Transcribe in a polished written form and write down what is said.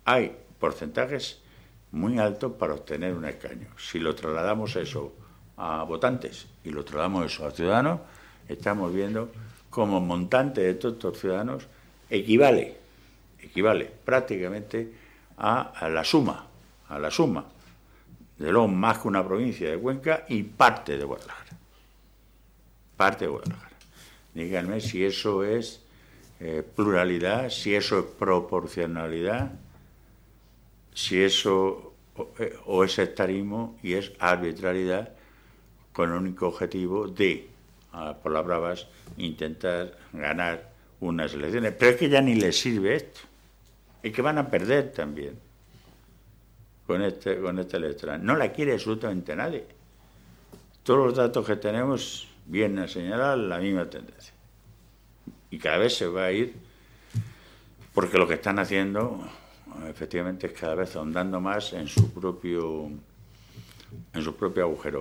hay porcentajes muy altos para obtener un escaño. Si lo trasladamos eso a votantes y lo trasladamos eso a ciudadanos, estamos viendo cómo el montante de todos estos ciudadanos equivale prácticamente a la suma de lo más que una provincia de Cuenca y parte de Guadalajara. Díganme si eso es pluralidad, si eso es proporcionalidad, si eso o es sectarismo y es arbitrariedad con el único objetivo de, por las bravas, intentar ganar unas elecciones. Pero es que ya ni les sirve esto. Es que van a perder también con este electoral. No la quiere absolutamente nadie. Todos los datos que tenemos vienen a señalar la misma tendencia. Y cada vez se va a ir, porque lo que están haciendo, efectivamente, es cada vez ahondando más en su propio agujero.